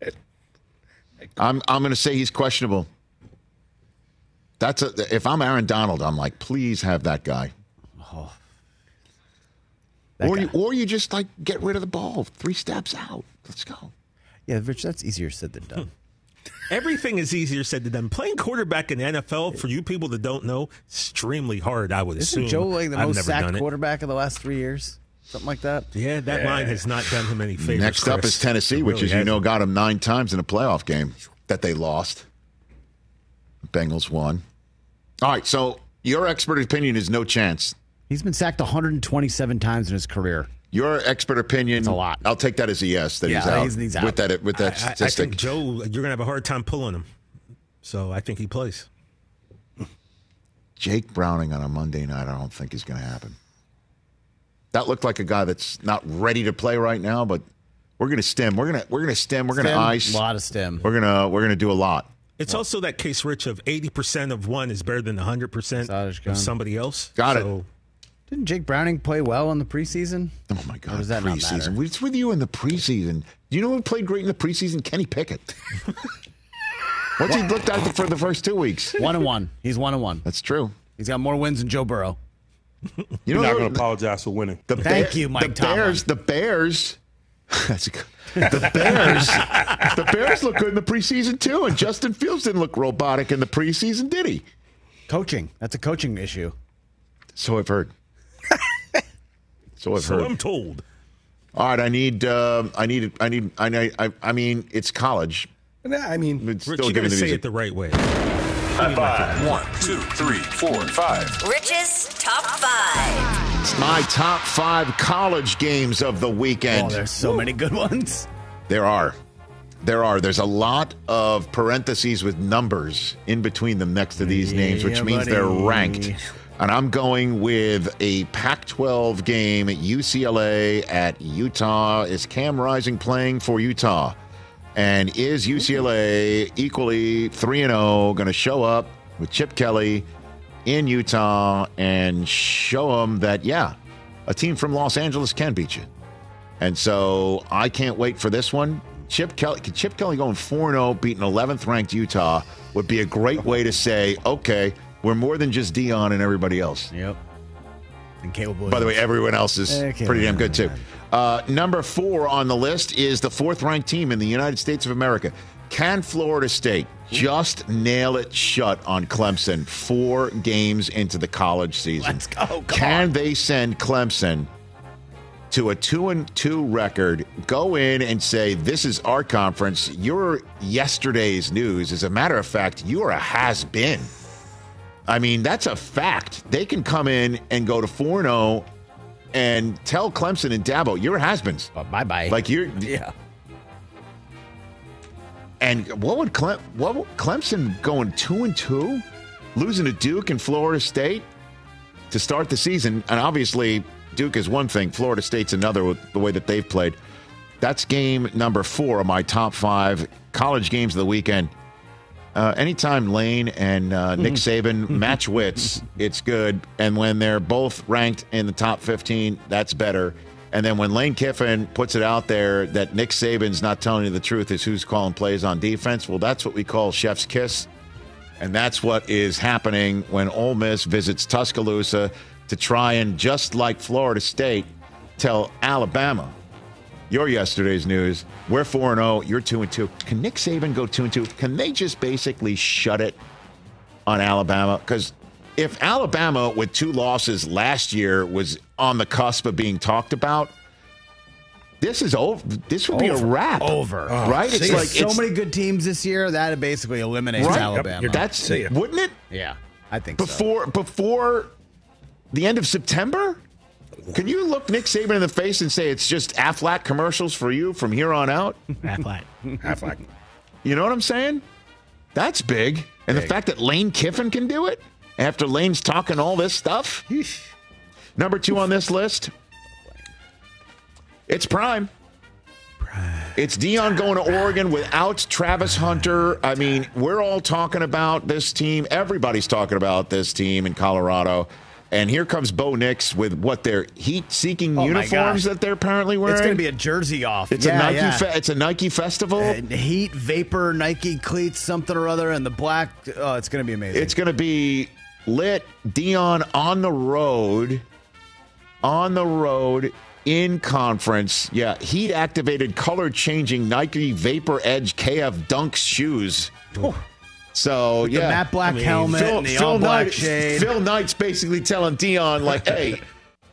I'm going to say he's questionable. If I'm Aaron Donald, I'm like, please have that guy. Oh, or you just like get rid of the ball 3 steps out. Let's go. Yeah, Rich, that's easier said than done. Everything is easier said than done. Playing quarterback in the NFL, for you people that don't know, extremely hard, I would assume. Isn't Joe like the most sacked quarterback of the last 3 years? Something like that? Yeah, that line has not done him any favors. Next up is Tennessee, which, as you know, got him 9 times in a playoff game that they lost. Bengals won. All right, so your expert opinion is no chance. He's been sacked 127 times in his career. Your expert opinion, it's a lot. I'll take that as a yes, that he's out. He's out. With that statistic. I think, Joe, you're going to have a hard time pulling him. So I think he plays. Jake Browning on a Monday night, I don't think is going to happen. That looked like a guy that's not ready to play right now, but we're going to stem. We're going to stem. We're going to ice. A lot of stem. We're going to do a lot. It's also that case, Rich, of 80% of one is better than 100% of somebody else. Got it. Didn't Jake Browning play well in the preseason? Oh, my God. Or does that not matter? What's with you in the preseason? Do you know who played great in the preseason? Kenny Pickett. What's he looked at for the first 2 weeks? 1-1. He's 1-1. That's true. He's got more wins than Joe Burrow. You're not going to apologize for winning. Thank you, Mike Tomlin. The Bears. The Bears look good in the preseason too, and Justin Fields didn't look robotic in the preseason, did he? Coaching. That's a coaching issue. So I've heard. So I'm told. All right, I mean, it's college. I mean, Rich, you got to say it the right way. High five. 1, 2, 3, 4, 5. Rich's Top 5. It's my top 5 college games of the weekend. Oh, there's so many good ones. There are. There's a lot of parentheses with numbers in between them next to these names, which means they're ranked. And I'm going with a Pac-12 game at UCLA at Utah. Is Cam Rising playing for Utah? And is UCLA equally 3-0 going to show up with Chip Kelly in Utah and show them that, yeah, a team from Los Angeles can beat you? And so I can't wait for this one. Chip Kelly going 4-0, beating 11th ranked Utah would be a great way to say, okay, we're more than just Dion and everybody else. Yep. And Caleb Williams. By the way, everyone else is pretty damn good too. Number 4 on the list is the 4th ranked team in the United States of America. Can Florida State just nail it shut on Clemson 4 games into the college season? Let's go. Can they send Clemson to a 2-2 record, go in and say, this is our conference, you're yesterday's news. As a matter of fact, you are a has-been. I mean, that's a fact. They can come in and go to 4-0 and tell Clemson and Dabo, you're has-beens. Bye-bye. Like, you're... Yeah. And what would Clemson going 2-2, losing to Duke and Florida State to start the season? And obviously, Duke is one thing, Florida State's another with the way that they've played. That's game number 4 of my top 5 college games of the weekend. Anytime Lane and Nick Saban match wits, it's good. And when they're both ranked in the top 15, that's better. And then when Lane Kiffin puts it out there that Nick Saban's not telling you the truth is who's calling plays on defense, well, that's what we call chef's kiss. And that's what is happening when Ole Miss visits Tuscaloosa to try and, just like Florida State, tell Alabama, you're yesterday's news. We're 4-0. You're 2-2. Can Nick Saban go 2-2? Can they just basically shut it on Alabama? Because if Alabama with 2 losses last year was on the cusp of being talked about, this is over. This would be a wrap. Over. Right? It's like so many good teams this year that it basically eliminates Alabama. That's wouldn't it? Yeah, I think before the end of September. Can you look Nick Saban in the face and say it's just Aflac commercials for you from here on out? Aflac. You know what I'm saying? That's big. And the fact that Lane Kiffin can do it after Lane's talking all this stuff. Number 2 on this list. It's Prime. It's Dion going to Oregon without Travis Hunter. I mean, we're all talking about this team. Everybody's talking about this team in Colorado. And here comes Bo Nix with what their heat-seeking uniforms that they're apparently wearing. It's going to be a jersey off. It's a Nike. It's a Nike festival. Heat, vapor, Nike cleats, something or other, and the black. Oh, it's going to be amazing. It's going to be lit. Dion on the road. In conference. Yeah, heat-activated, color-changing Nike Vapor Edge KF Dunks shoes. So, with the matte black helmet and the all-black shade. Phil Knight's basically telling Dion, like, hey,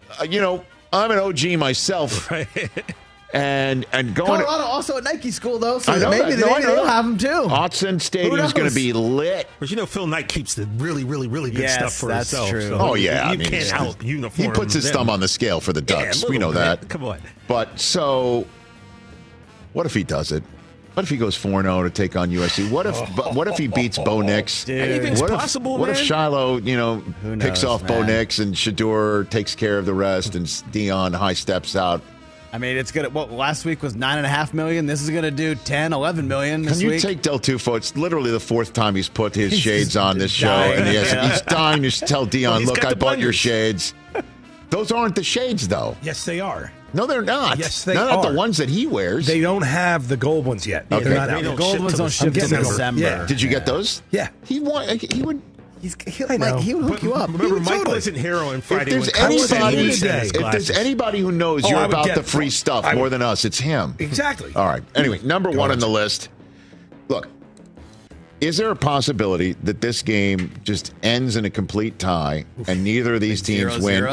I'm an OG myself. Right. And going Colorado also a Nike school, though, so maybe they'll have them, too. Autzen Stadium's going to be lit. But Phil Knight keeps the really, really, really good stuff for himself. True. So you can't out-uniform. He puts his thumb on the scale for the Ducks. We know that. Come on. But so, what if he does it? What if he goes 4-0 to take on USC? What if he beats Bo Nix? Anything's possible, What if Shiloh, picks off Bo Nix and Shedeur takes care of the rest and Dion high steps out? I mean, it's gonna. Last week was $9.5 million. This is gonna do $10, $11 million. This Can you week. take Del Tufo? It's literally the 4th time he's put his shades on this show, and he's dying to tell Dion, "Look, I bought your shades." Those aren't the shades, though. Yes, they are. No, they're not. Yes, they are. Not the ones that he wears. They don't have the gold ones yet. Okay. They're not out. The gold ones don't ship till December. Yeah. Did you get those? Yeah. He would. He would hook you up. Remember, Mike wasn't here on Friday. If there's anybody who knows you're about the free stuff more than us, it's him. Exactly. All right. Anyway, number 1 on the list. Look, is there a possibility that this game just ends in a complete tie and neither of these teams 0-0?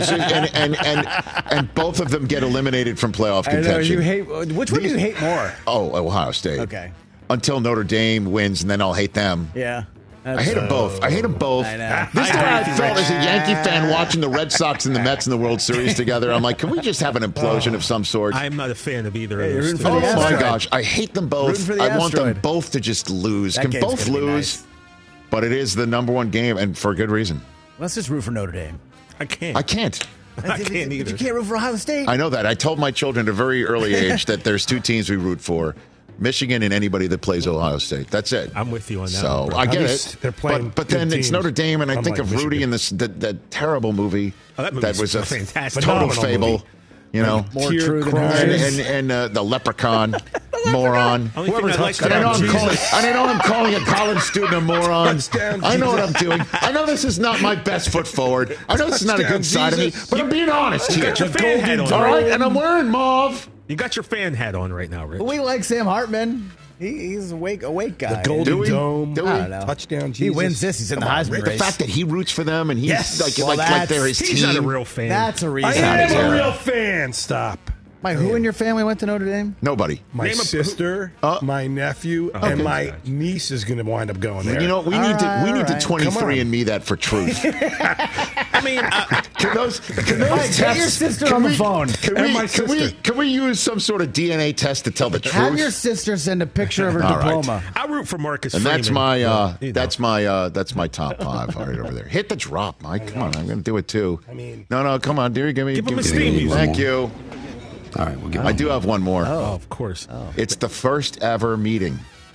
Yeah, and both of them get eliminated from playoff contention? I know, which one do you hate more? Oh, Ohio State. Okay. Until Notre Dame wins, and then I'll hate them. Yeah. I hate them both. I hate them both. I know. This is what I felt as a Yankee fan watching the Red Sox and the Mets in the World Series together. I'm like, can we just have an implosion of some sort? I'm not a fan of either of those. Oh, my gosh. I hate them both. I want them both to just lose. Can both lose? Nice. But it is the number 1 game, and for a good reason. Let's just root for Notre Dame. I can't. I can't either. You can't root for Ohio State. I know that. I told my children at a very early age that there's 2 teams we root for. Michigan and anybody that plays Ohio State. That's it. I'm with you on that. So I get it. They're playing but then teams. It's Notre Dame, and I think of Rudy in that terrible movie. That was was a fantastic, total fable. Movie. You know, more true than hers. And the leprechaun, moron. Whoever's and I know I'm calling a college student a moron. I know what I'm doing. I know this is not my best foot forward. I know this is not a good side of me, but I'm being honest here. You got your fan hat on. All right, and I'm wearing mauve. You got your fan hat on right now, Rich. We like Sam Hartman. He's a awake guy. The Golden Dome. I don't know. Touchdown Jesus. He wins this. He's in the Heisman race. The fact that he roots for them and he's like they're his team. He's not a real fan. That's a reason. I am a real fan. Stop. Who in your family went to Notre Dame? Nobody. My sister, my nephew, and my niece is going to wind up going there. You know, we need to 23andMe that for truth. I mean, can those get your sister on the phone. Can we use some sort of DNA test to tell the truth? Have your sister send a picture of her diploma. I root for Marcus and Freeman. That's my top 5 right over there. Hit the drop, Mike. Come on, I'm going to do it too. I mean, no, come on, dear, give him a steam music. Thank you. All right, we'll give I do have one more. Oh, of course. Oh. It's the first ever meeting.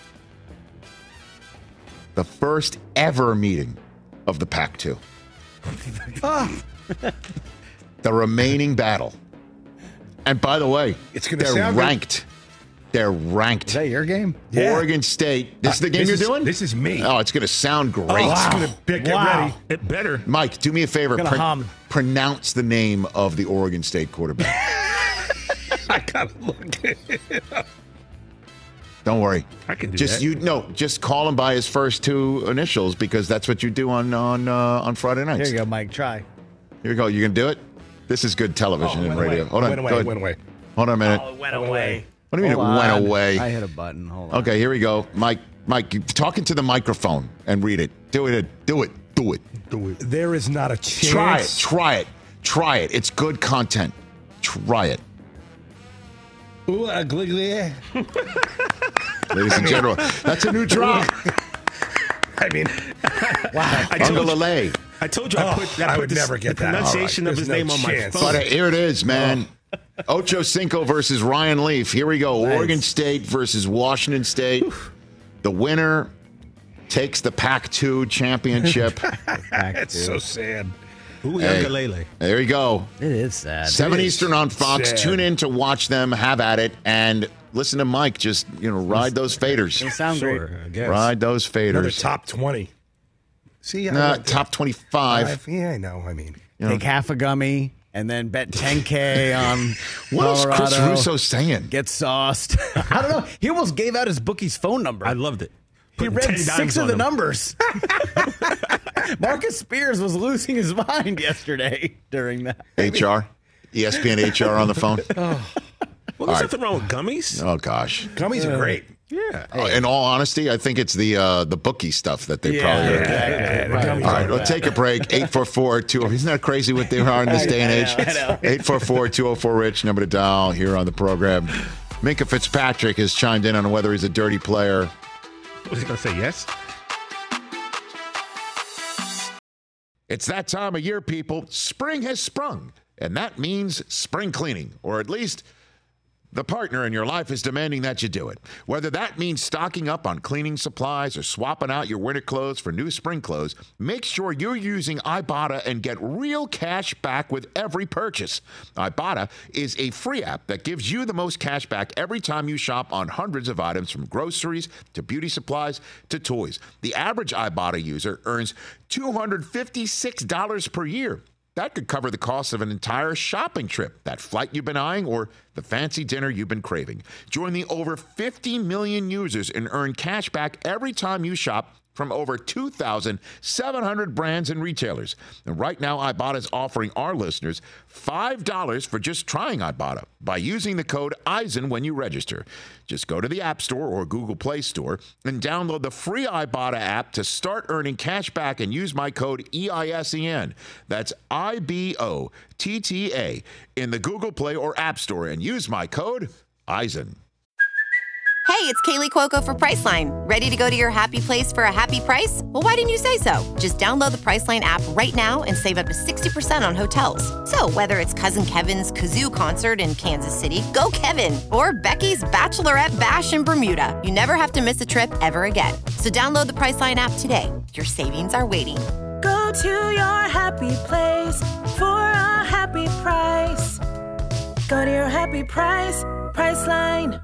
The first ever meeting of the Pac-2. The remaining battle. And by the way, they're ranked. They're ranked. Is that your game? Yeah. Oregon State. This is the game you're doing? This is me. Oh, it's going to sound great. Oh, it's going to get ready. It better. Mike, do me a favor. Pronounce the name of the Oregon State quarterback. I gotta look at it. Don't worry. I can do that. Just call him by his first 2 initials because that's what you do on Friday nights. Here you go, Mike. Try. Here you go. You gonna do it? This is good television and radio. Away. Hold on. Went away. Hold on a minute. Oh, it went away. What do you mean it went away? I hit a button. Hold on. Okay, here we go. Mike, you talking to the microphone and read it. Do it. There is not a chance. Try it. It's good content. Try it. Ooh, ugly. Ladies and gentlemen, that's a new drop. I mean, wow. I told you I would never get the pronunciation of his name on my phone. But here it is, man. Ocho Cinco versus Ryan Leaf. Here we go. Nice. Oregon State versus Washington State. The winner takes the Pac-2 championship. It's so sad. There you go. It is sad. 7 Eastern on Fox. Sad. Tune in to watch them. Have at it. And listen to Mike. Just, ride those faders. It'll sound great. I guess. Ride those faders. Another top 20. See, top 25. Yeah, I know. I mean, take half a gummy and then bet $10K on what is Chris Russo saying? Get sauced. I don't know. He almost gave out his bookie's phone number. I loved it. He read 6 of the numbers. Marcus Spears was losing his mind yesterday during that. ESPN HR on the phone. Well, there's nothing wrong with gummies. Oh, gosh. Gummies are great. Yeah. In all honesty, I think it's the bookie stuff that they probably are. All right, we'll take a break. 844-204. Isn't that crazy what they are in this day and age? 844-204-RICH, number to dial here on the program. Minkah Fitzpatrick has chimed in on whether he's a dirty player. Was he going to say yes? It's that time of year, people. Spring has sprung, and that means spring cleaning, or at least the partner in your life is demanding that you do it. Whether that means stocking up on cleaning supplies or swapping out your winter clothes for new spring clothes, make sure you're using Ibotta and get real cash back with every purchase. Ibotta is a free app that gives you the most cash back every time you shop on hundreds of items, from groceries to beauty supplies to toys. The average Ibotta user earns $256 per year. That could cover the cost of an entire shopping trip, that flight you've been eyeing, or the fancy dinner you've been craving. Join the over 50 million users and earn cash back every time you shop from over 2,700 brands and retailers. And right now, Ibotta is offering our listeners $5 for just trying Ibotta by using the code EISEN when you register. Just go to the App Store or Google Play Store and download the free Ibotta app to start earning cash back and use my code EISEN. That's IBOTTA in the Google Play or App Store and use my code EISEN. Hey, it's Kaylee Cuoco for Priceline. Ready to go to your happy place for a happy price? Well, why didn't you say so? Just download the Priceline app right now and save up to 60% on hotels. So whether it's Cousin Kevin's Kazoo Concert in Kansas City, go Kevin, or Becky's Bachelorette Bash in Bermuda, you never have to miss a trip ever again. So download the Priceline app today. Your savings are waiting. Go to your happy place for a happy price. Go to your happy price, Priceline.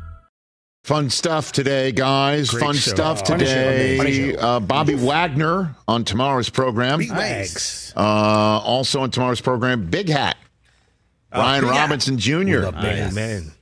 Fun stuff today, guys. Great Fun show. stuff today. Funny show. Bobby Wagner on tomorrow's program. Nice. Also on tomorrow's program, Big Hat. Ryan Robinson Jr. Amen.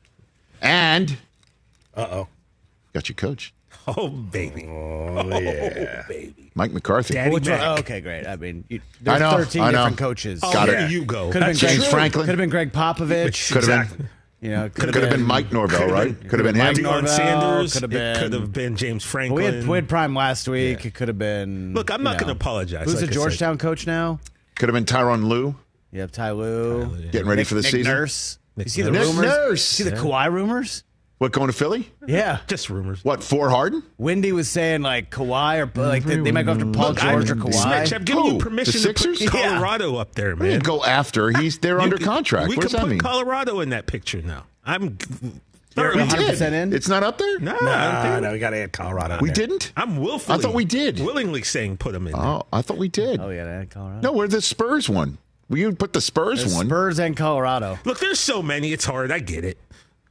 And Uh-oh. got your coach, Oh, baby. Oh, yeah. Baby. Mike McCarthy. Daddy Which one? Mac. Oh, okay, great. I mean, there's I know, 13 I know. different coaches. Oh, Got there it. you go. Could have been James Greg, Franklin. Could have been Greg Popovich. Could have been. You know, Could have been Mike Norvell, right? Could have been him. Mike Deion Norvell, Sanders. could have It been- could have been James We Franklin. had Prime last week. It could have been. Look, I'm not going to apologize. Who's like the I said. Georgetown coach now? Could have been Tyronn Lue. You have Ty Lue. Getting ready for the Nick season. Nurse. Nick You see the Nurse. rumors? Nurse. See the Kawhi rumors? What, going to Philly? Yeah. Just rumors. What, for Harden? Wendy was saying like Kawhi or like they might go after Paul George or Kawhi. Smitch, I've given Who? you permission The to put Sixers? Colorado up there, We man. didn't go after. They're under contract. We What can does that put mean? Colorado in that picture now. I'm We You're 100% did. in? It's not up there? No, I don't think- No, we got to add Colorado. We there. didn't? I'm willfully. I thought we did. Willingly saying put them in. there. Oh, I thought we did. Oh, yeah, that Colorado. No, we're the Spurs one. We didn't put the Spurs There's one. Spurs and Colorado. Look, there's so many. It's hard. I get it.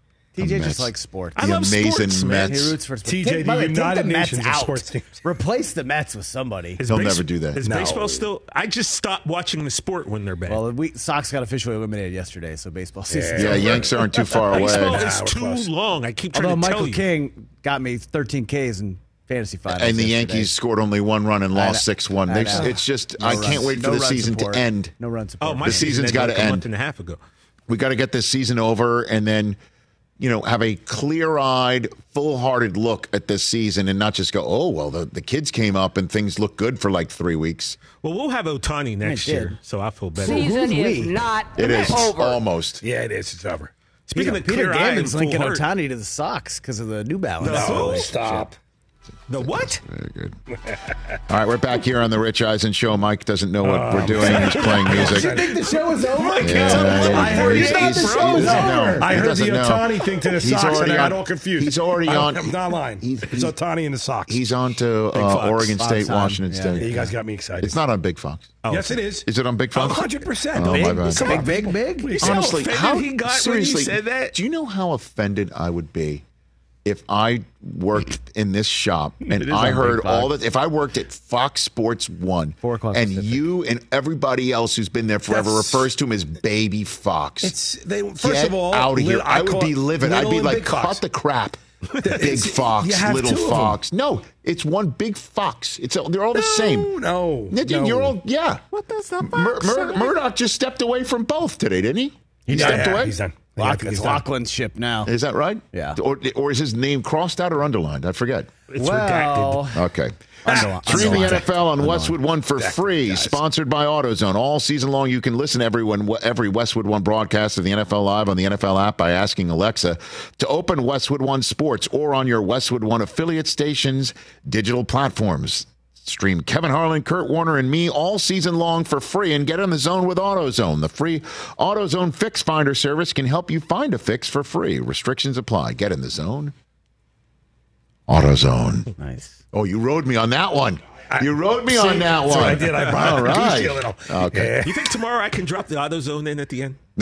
TJ mess. just likes sports. I The love amazing sports, man. Mets. He roots for sports. TJ, By the way, the take United the Mets Nations of out. sports teams. Replace the Mets with somebody. Is He'll never do that. Is No. baseball still? I just stopped watching the sport when they're bad. Well, Sox got officially eliminated yesterday, so baseball season. Yeah, Yanks aren't too far away. baseball is we're too close. long. I keep trying Although to tell Michael you. King got me 13 Ks in fantasy finals. And the yesterday. Yankees scored only one run and lost 6-1. I know. It's just, No I run- can't wait for no the run season support. to end. No run support. Oh, my The season season's ended gotta like a month end. and a half ago. We got to get this season over and then, have a clear-eyed, full-hearted look at this season and not just go, oh, well, the kids came up and things look good for like 3 weeks. Well, we'll have Ohtani next did. year, so I feel better. Season is not It is over. almost. Yeah, it is. It's over. Speaking of Peter clear eye and Gammons full linking heart, Ohtani to the Sox because of the New Balance. No, stop. the what? Very good. All right, we're back here on the Rich Eisen Show. Mike doesn't know what we're doing. He's playing music. You think the show is over? I heard he's the doesn't know. Otani thing to the He's Sox, and already I got on- all confused. he's already on- I'm not lying. It's Otani and the Sox. He's on to Fox. Oregon Fox State, on. Washington Yeah. State. You guys got me excited. It's not on Big Fox. Oh, Yes, it is. Is it on Big Fox? 100%. Oh, my bad. Big. You see how Honestly, offended how he got seriously? when you said that? Do you know how offended I would be if I worked in this shop and is I on heard Big all Fox. that? If I worked at Fox Sports 1, 4 o'clock and Pacific. you and everybody else who's been there forever That's- refers to him as Baby Fox. First Get of all, out of here! I would call be it livid. I'd Little be and like, Big Fox. cut the crap. Big Fox, you have Little two of them. Fox. No, it's one Big Fox. They're all the same. No. You're all What does the Fox Murdoch just stepped away from both today, didn't he? He Yeah, stepped yeah, away. He's done. It's Lachlan's ship now. Is that right? Yeah. Or is his name crossed out or underlined? I forget. It's Well, redacted. Okay. Underline- Stream the underline. NFL on Westwood One for free. guys. Sponsored by AutoZone. All season long, you can listen to every Westwood One broadcast of the NFL Live on the NFL app by asking Alexa to open Westwood One Sports or on your Westwood One affiliate stations' digital platforms. Stream Kevin Harlan, Kurt Warner, and me all season long for free and get in the zone with AutoZone. The free AutoZone Fix Finder service can help you find a fix for free. Restrictions apply. Get in the zone. AutoZone. Nice. Oh, you rode me on that one. You rode me on that one. That's what I did. I brought All the right. a little. Okay. Yeah. You think tomorrow I can drop the AutoZone in at the end? No.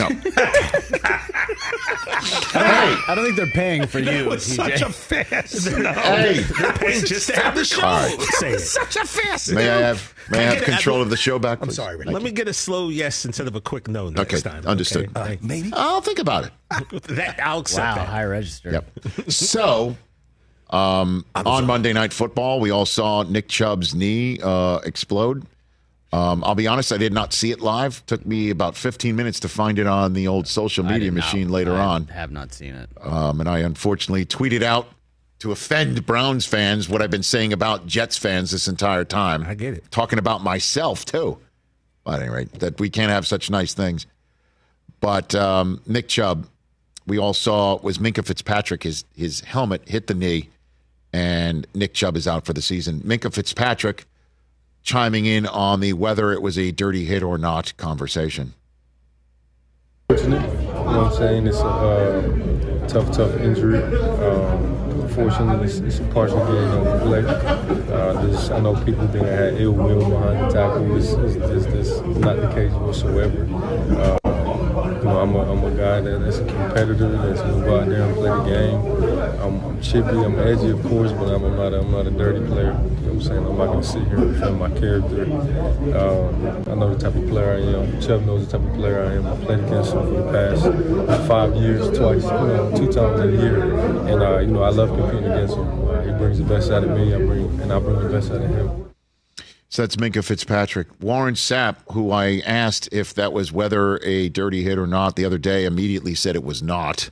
I don't think they're paying for you, It was such TJ. a fast. No. Hey, They're paying just to have the show. All right. Say it. Such a fast. may I have get control it? of the show back? I'm please? sorry, Rick. Let me get a slow yes instead of a quick no next Okay, time. understood. Okay? Thank you. Maybe. I'll think about it. I'll accept Wow, that. high register. Yep. So, on Monday Night Football, we all saw Nick Chubb's knee explode. I'll be honest, I did not see it live. Took me about 15 minutes to find it on the old social media machine later on. I have not seen it. And I unfortunately tweeted out to offend Browns fans what I've been saying about Jets fans this entire time. I get it. Talking about myself, too. But at any rate, that we can't have such nice things. But Nick Chubb, we all saw, was Minkah Fitzpatrick. His helmet hit the knee, and Nick Chubb is out for the season. Minkah Fitzpatrick chiming in on the whether it was a dirty hit or not conversation. Fortunate, you know what I'm saying? It's a tough injury. Unfortunately, it's a partial game of neglect. I know people think I had ill will behind the tackle. It's not the case whatsoever. I'm a guy that's a competitor, that's going to go out there and play the game. I'm chippy, I'm edgy, of course, but I'm not a dirty player. You know what I'm saying? I'm not going to sit here and film my character. I know the type of player I am. Chubb knows the type of player I am. I played against him for the past 5 years, twice, 2 times in a year. And, I love competing against him. He brings the best out of me, I bring the best out of him. So that's Minkah Fitzpatrick. Warren Sapp, who I asked if that was whether a dirty hit or not the other day, immediately said it was not.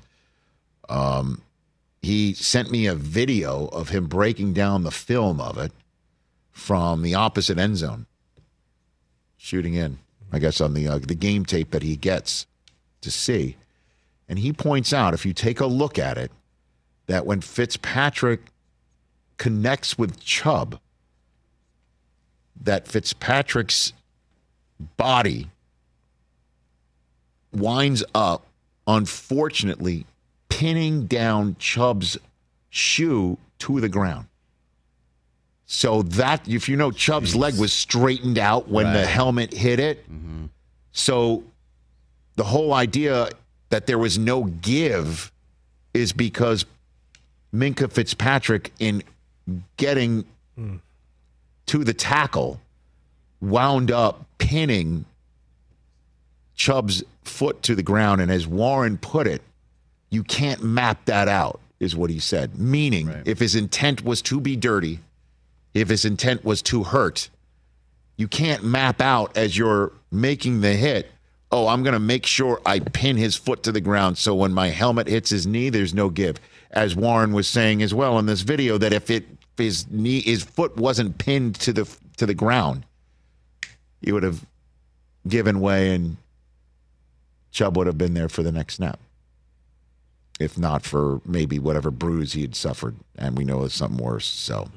He sent me a video of him breaking down the film of it from the opposite end zone, shooting in, I guess, on the game tape that he gets to see. And he points out, if you take a look at it, that when Fitzpatrick connects with Chubb, that Fitzpatrick's body winds up, unfortunately, pinning down Chubb's shoe to the ground. So that, if you know, Chubb's leg was straightened out when the helmet hit it. Mm-hmm. So the whole idea that there was no give is because Minkah Fitzpatrick, in getting to the tackle, wound up pinning Chubb's foot to the ground. And as Warren put it, you can't map that out, is what he said. Meaning, if his intent was to be dirty, if his intent was to hurt, you can't map out as you're making the hit, oh, I'm going to make sure I pin his foot to the ground so when my helmet hits his knee, there's no give. As Warren was saying as well in this video, that if his foot wasn't pinned to the ground, he would have given way and Chubb would have been there for the next snap, if not for maybe whatever bruise he had suffered. And we know it's something worse. So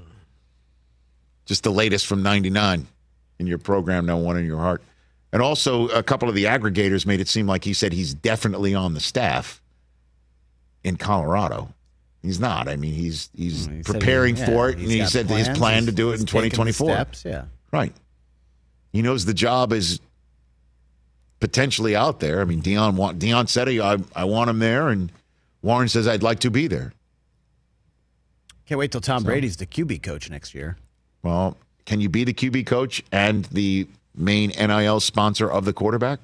just the latest from 99 in your program, No One in Your Heart. And also a couple of the aggregators made it seem like he said he's definitely on the staff in Colorado. He's not. I mean, he's preparing for it, and he said his plan to do it in 2024. Steps, yeah. Right. He knows the job is potentially out there. I mean, Deion said I want him there, and Warren says I'd like to be there. Can't wait till Tom Brady's the QB coach next year. Well, can you be the QB coach and the main NIL sponsor of the quarterback?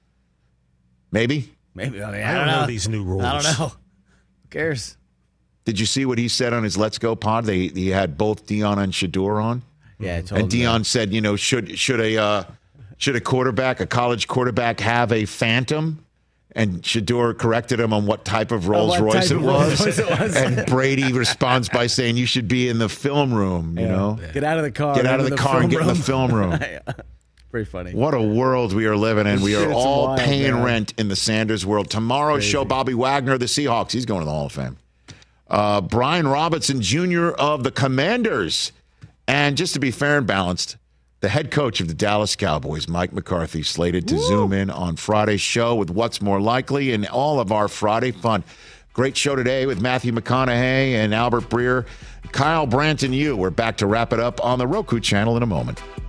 Maybe. I mean, I don't know these new rules. I don't know. Who cares? Did you see what he said on his Let's Go pod? He had both Deion and Shador on. Yeah, I told and Deion said, should a quarterback, a college quarterback, have a Phantom? And Shador corrected him on what type of Rolls Royce it was. And Brady responds by saying, you should be in the film room, you know. Get out of the car. Get out of the car and get in the film room. Pretty funny. What a world we are living in. We are all paying rent in the Sanders world. Tomorrow's show, Bobby Wagner of the Seahawks. He's going to the Hall of Fame. Brian Robinson Jr. of the Commanders. And just to be fair and balanced, the head coach of the Dallas Cowboys, Mike McCarthy, slated to zoom in on Friday's show with What's More Likely and all of our Friday fun. Great show today with Matthew McConaughey and Albert Breer. Kyle Brandt and you. We're back to wrap it up on the Roku channel in a moment.